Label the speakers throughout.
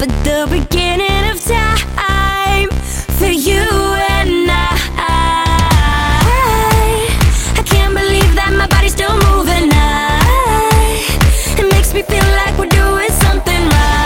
Speaker 1: like the beginning of time for you and I can't believe that my body's still moving. It makes me feel like we're doing something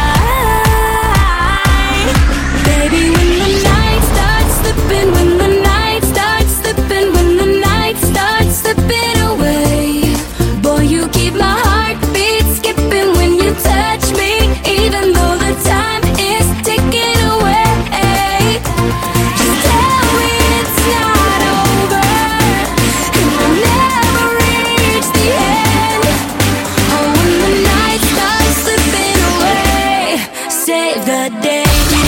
Speaker 1: right. Baby, when the night starts slipping, when the night starts slipping, when the night starts slipping away, boy, you keep my heartbeat skipping when you touch me, even though the time is ticking away. Just tell me it's not over, and we'll never reach the end. Oh, when the night starts slipping away, save the day.